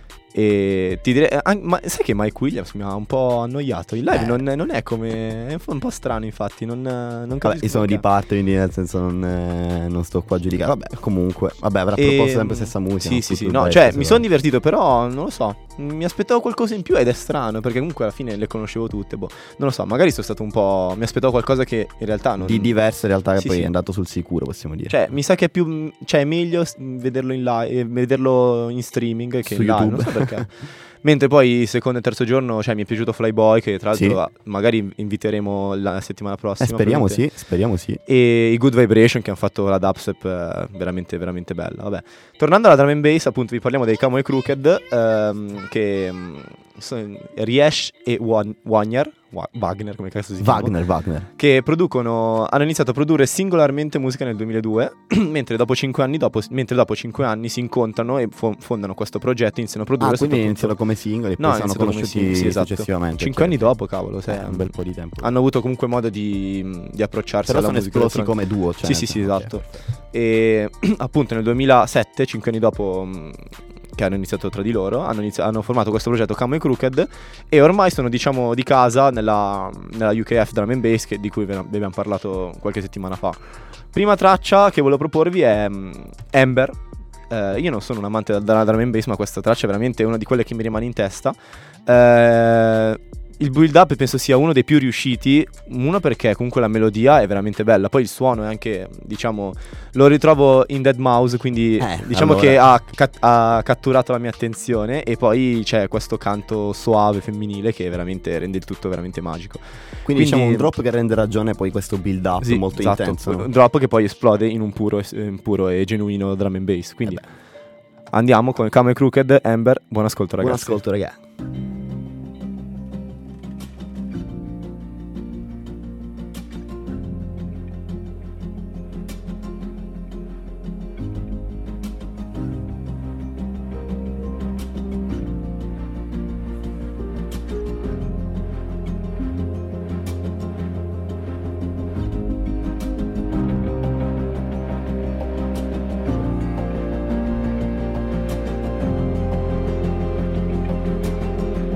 S2: E ti direi, an- ma sai che Mike Williams mi ha un po' annoiato. Il live
S3: Eh.
S2: non, non è come. È un po' strano, infatti. Non, non
S3: Vabbè,
S2: capisco
S3: io sono di
S2: perché.
S3: parte, quindi nel senso non, eh, non sto qua a giudicare. Vabbè, comunque, vabbè, avrà
S2: E-
S3: proposto sempre stessa musica.
S2: Sì,
S3: non
S2: sì, sì.
S3: tutto
S2: No,
S3: il
S2: cioè,
S3: resto,
S2: mi
S3: secondo
S2: sono
S3: me.
S2: divertito, però non lo so. Mi aspettavo qualcosa in più ed è strano, perché comunque alla fine le conoscevo tutte. Boh, non lo so, magari sono stato un po'. Mi aspettavo qualcosa che in realtà non.
S3: Di diverse in realtà che
S2: Sì,
S3: poi
S2: sì.
S3: è andato sul sicuro, possiamo dire.
S2: Cioè, mi sa che è più. Cioè, è meglio s- vederlo in live, vederlo in streaming che
S3: Su
S2: in live.
S3: YouTube.
S2: Non so perché. Mentre poi il secondo e terzo giorno, cioè, mi è piaciuto Flyboy, che tra l'altro
S3: Sì.
S2: ah, magari inviteremo la settimana
S3: eh,
S2: prossima.
S3: speriamo
S2: probabilmente.
S3: sì, speriamo sì.
S2: E i Good Vibration, che hanno fatto la dubstep eh, veramente veramente bella. Vabbè, tornando alla drum and bass, appunto vi parliamo dei Camo e Crooked, ehm, che mm, sono Riesch e Wan- Wagner Wa- Wagner, come cazzo si chiama?
S3: Wagner, Wagner.
S2: Che producono, hanno iniziato a produrre singolarmente musica nel duemiladue, mentre dopo cinque anni dopo, mentre dopo cinque anni si incontrano e fo- fondano questo progetto, iniziano a produrre.
S3: Ah, quindi
S2: soprattutto-
S3: iniziano come singoli e
S2: No,
S3: poi si hanno
S2: iniziano come
S3: conosciuti
S2: singoli, sì, esatto.
S3: successivamente.
S2: Cinque anni
S3: certo.
S2: dopo, cavolo, sai,
S3: Eh, un bel po' di tempo.
S2: hanno avuto comunque modo di, di approcciarsi
S3: Però
S2: alla
S3: sono
S2: musica
S3: esplosi
S2: elettronica.
S3: come duo, cioè,
S2: Sì, sì,
S3: nel
S2: sì,
S3: senso,
S2: esatto.
S3: ok,
S2: E appunto nel duemilasette, cinque anni dopo mh, che hanno iniziato tra di loro, hanno, inizi- hanno formato questo progetto Camo e Crooked e ormai sono, diciamo, di casa nella, nella U K F Drum and Bass, che- di cui ve ne vi abbiamo parlato qualche settimana fa. Prima traccia che volevo proporvi è mh, Amber. Eh, io non sono un amante della della drum and bass, ma questa traccia è veramente una di quelle che mi rimane in testa. Eh, il build up penso sia uno dei più riusciti. Uno perché comunque la melodia è veramente bella. Poi il suono è anche, diciamo, lo ritrovo in Dead Mouse, quindi
S3: Eh,
S2: diciamo
S3: allora.
S2: che ha, cat- ha catturato la mia attenzione. E poi c'è questo canto suave femminile che veramente rende il tutto veramente magico.
S3: Quindi, diciamo un drop che rende ragione poi questo build up
S2: Sì,
S3: molto
S2: esatto,
S3: intenso. no?
S2: un drop che poi esplode in un puro, e- in puro e genuino drum and bass. Quindi andiamo con Camo e Crooked, Amber. Buon ascolto,
S3: Buon
S2: ragazzi.
S3: ascolto, ragazzi.
S10: Thank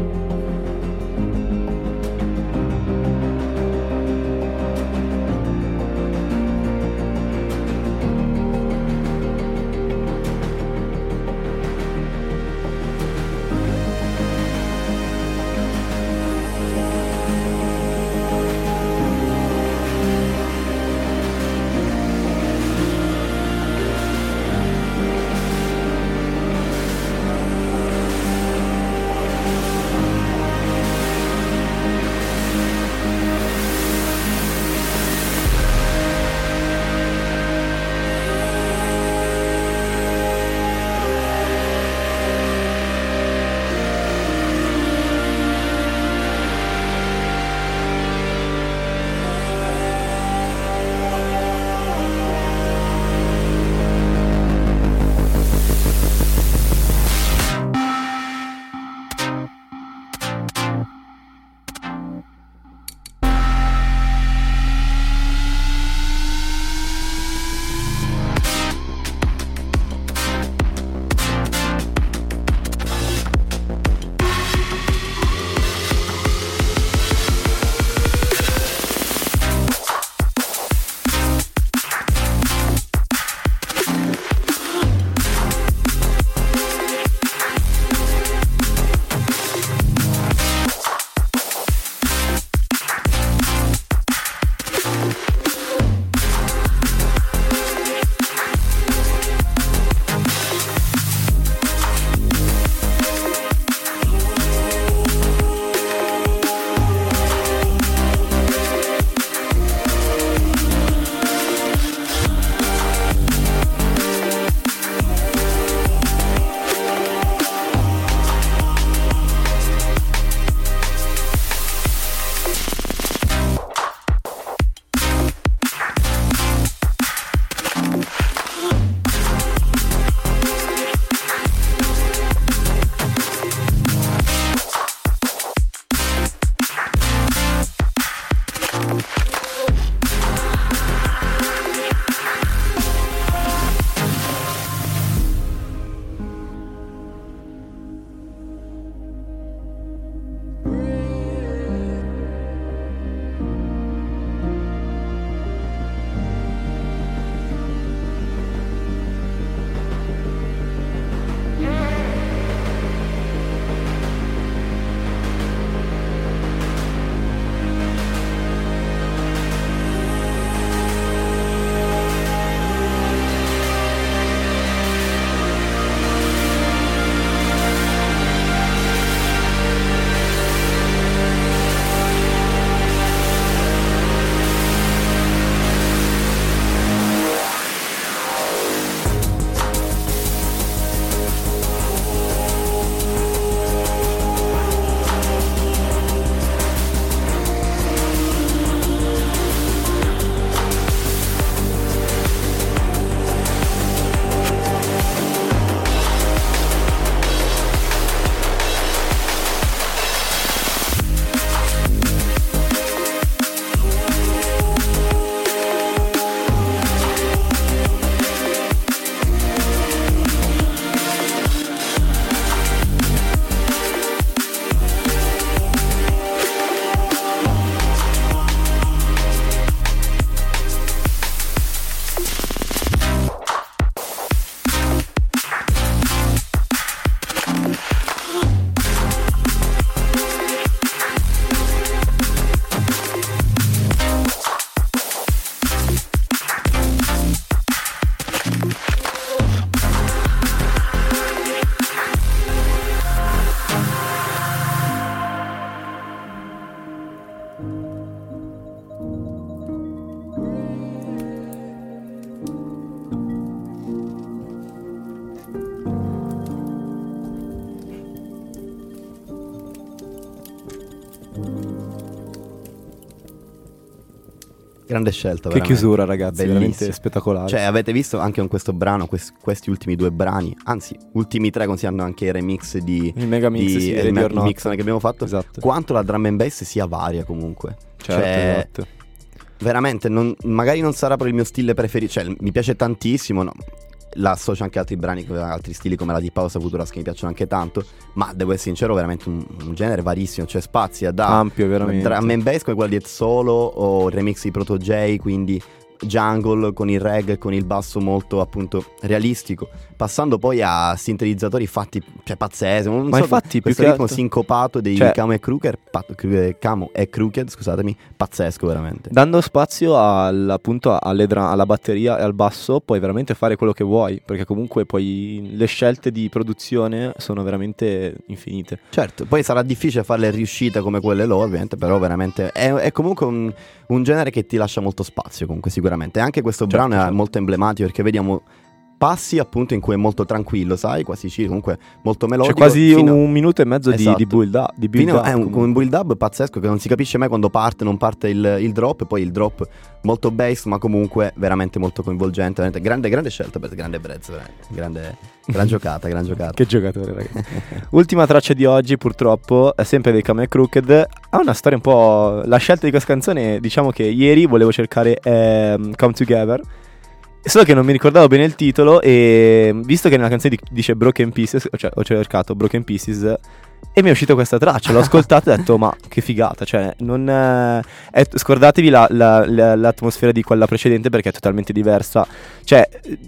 S3: Grande scelta,
S2: Che
S3: veramente.
S2: chiusura, ragazzi,
S3: Bellissimo.
S2: veramente spettacolare.
S3: Cioè, avete visto anche con questo brano, quest- questi ultimi due brani, anzi, ultimi tre, considerando anche il remix di
S2: il mega mix,
S3: di-
S2: sì,
S3: il,
S2: Ready
S3: me-
S2: or
S3: il
S2: Not.
S3: mix che abbiamo fatto,
S2: Esatto.
S3: quanto la drum and bass sia varia comunque.
S2: Certo,
S3: Cioè,
S2: esatto.
S3: veramente, non- magari non sarà proprio il mio stile preferito, cioè mi piace tantissimo, no? La associo anche a altri brani, a altri stili come la Deep House Futuras che mi piacciono anche tanto, ma devo essere sincero, veramente un, un genere varissimo, cioè spazia da
S2: Ampio, veramente.
S3: drum and bass come quella di Ed Solo o il remix di Proto J, quindi jungle con il reg, con il basso molto appunto realistico, passando poi a sintetizzatori fatti, cioè pazzesco, non
S2: Ma
S3: so,
S2: infatti, più
S3: questo
S2: che
S3: ritmo
S2: altro-
S3: sincopato dei
S2: cioè-
S3: Camo e Crooked, pat- Cru- Camo e Crooked, scusatemi, pazzesco veramente.
S2: Dando spazio al, appunto alle dra- alla batteria e al basso puoi veramente fare quello che vuoi, perché comunque poi le scelte di produzione sono veramente infinite.
S3: Certo, poi sarà difficile farle riuscite come quelle loro, ovviamente, però veramente è, è comunque un, un genere che ti lascia molto spazio, comunque sicuramente. E anche questo
S2: Certo,
S3: brano è
S2: certo.
S3: molto emblematico perché vediamo passi appunto in cui è molto tranquillo, sai, quasi chill, comunque molto melodico.
S2: C'è quasi
S3: fino-
S2: un minuto e mezzo di,
S3: Esatto.
S2: di build up. Di build
S3: Fino
S2: up
S3: è un,
S2: comunque.
S3: un build up pazzesco che non si capisce mai quando parte, non parte il, il drop, e poi il drop molto bass, ma comunque veramente molto coinvolgente, veramente grande, grande scelta per grande Brez, veramente. grande, gran giocata, gran giocata.
S2: Che giocatore, ragazzi. Ultima traccia di oggi, purtroppo, è sempre dei Camo e Crooked. Ha una storia un po'. La scelta di questa canzone, diciamo che ieri volevo cercare ehm, Come Together. Solo che non mi ricordavo bene il titolo. E visto che nella canzone di- dice Broken Pieces, cioè ho cercato Broken Pieces. E mi è uscita questa traccia, l'ho ascoltata e ho detto ma che figata, cioè non è, è- scordatevi la- la- la- l'atmosfera di quella precedente perché è totalmente diversa, cioè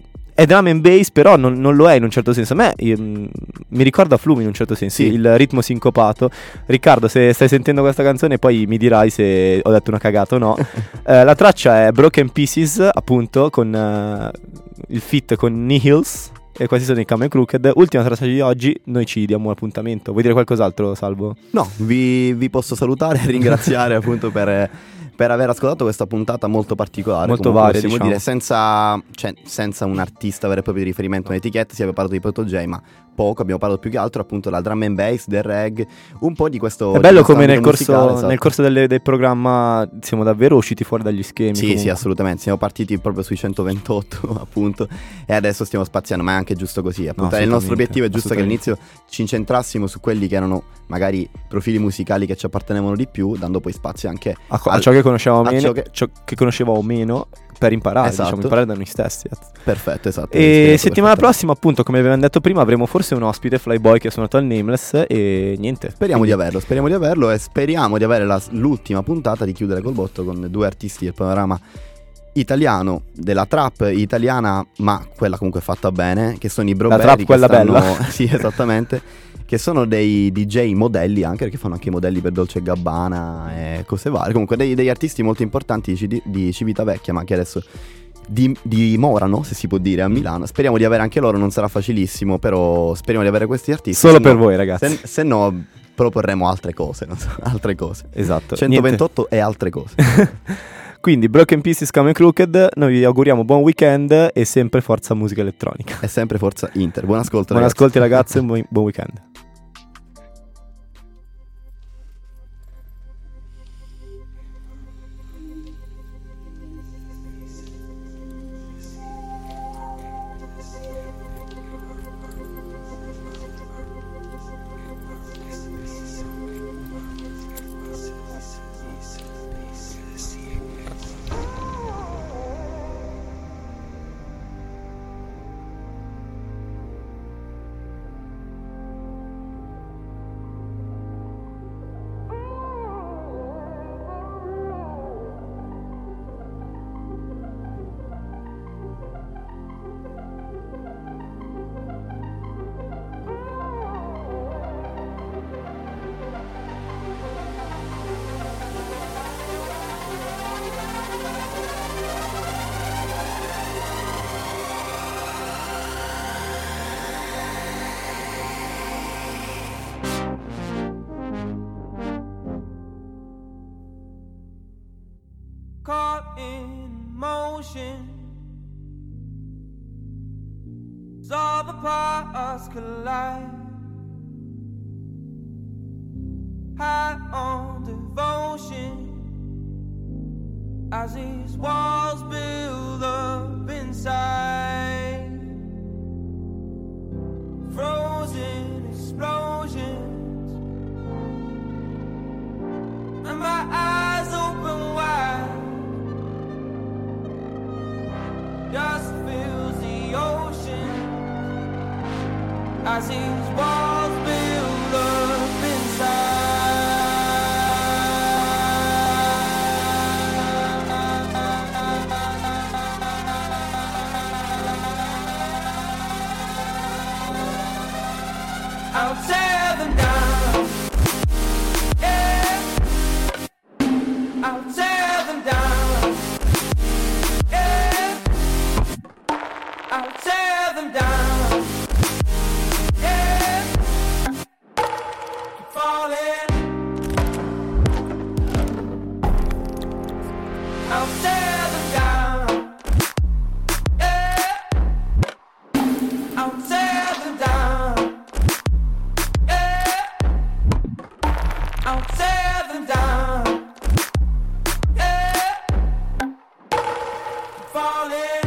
S2: è drum and bass però non, non lo è in un certo senso, a me io, mm, mi ricorda Flume in un certo senso,
S3: Sì.
S2: il ritmo sincopato. Riccardo, se stai sentendo questa canzone poi mi dirai se ho detto una cagata o no. Eh, la traccia è Broken Pieces, appunto, con eh, il feat con Nihils. E questi sono i Camo e Crooked. Ultima traccia di oggi, noi ci diamo un appuntamento. Vuoi dire qualcos'altro, Salvo?
S3: No, vi, vi posso salutare e ringraziare appunto per, per aver ascoltato questa puntata molto particolare,
S2: Molto
S3: comunque
S2: varia,
S3: possiamo
S2: diciamo.
S3: dire, senza, cioè, senza un artista vero e proprio di riferimento, un'etichetta. Si aveva parlato di Proto J, ma poco, abbiamo parlato più che altro appunto della drum and bass, del reg, un po' di questo.
S2: È bello
S3: di questo
S2: come nel
S3: ambito
S2: corso,
S3: musicale, esatto.
S2: nel corso delle- del programma siamo davvero usciti fuori dagli schemi.
S3: Sì,
S2: comunque.
S3: sì, assolutamente. Siamo partiti proprio sui centoventotto, appunto, e adesso stiamo spaziando, ma è anche giusto così. Appunto,
S2: No,
S3: il nostro
S2: assolutamente,
S3: obiettivo è giusto che
S2: assolutamente.
S3: all'inizio ci incentrassimo su quelli che erano magari profili musicali che ci appartenevano di più, dando poi spazio anche
S2: A, a
S3: al-
S2: ciò che conoscevamo
S3: a
S2: meno,
S3: ciò che-
S2: ciò che conoscevamo meno per imparare,
S3: Esatto.
S2: diciamo, imparare da noi stessi.
S3: Perfetto, esatto.
S2: E
S3: hai spiegato
S2: settimana
S3: perfettamente.
S2: prossima, appunto, come avevamo detto prima, avremo forse un ospite, Flyboy, che ha suonato al Nameless. E niente.
S3: Speriamo
S2: Quindi-
S3: di averlo, speriamo di averlo e speriamo di avere la- l'ultima puntata di chiudere col botto con due artisti del panorama italiano, della trap italiana, ma quella comunque fatta bene, che sono i Bro
S2: La
S3: Berry,
S2: trap
S3: che
S2: quella
S3: stanno-
S2: bella.
S3: Sì, esattamente. Che sono dei D J modelli anche, perché fanno anche i modelli per Dolce e Gabbana e cose varie. Comunque dei- degli artisti molto importanti di, Cidi- di Civitavecchia, ma che adesso di- dimorano, se si può dire, a Milano. Speriamo di avere anche loro, non sarà facilissimo, però speriamo di avere questi artisti.
S2: Solo
S3: se
S2: per
S3: no-
S2: voi, ragazzi.
S3: Se, se no proporremo altre cose, non so, altre cose.
S2: Esatto.
S3: centoventotto e altre cose.
S2: Niente. Quindi Broken Pieces, Camo e Crooked. Noi vi auguriamo buon weekend e sempre forza musica elettronica.
S3: È sempre Forza Inter. Buon ascolto,
S2: Buon
S3: ragazzi.
S2: ascolti, ragazzi, e buon buon weekend.
S10: Caught in motion, saw the paths collide. High on devotion, as these walls build up inside. Frozen explosions, and my eyes open wide. Dust fills the ocean as these walls build up inside. I'll tear them down, yeah. I'll tear them down, yeah. I'll tear them down, yeah. Keep falling. I'll tear them down, yeah. I'll tear them down. I'll tear them down, yeah. Falling.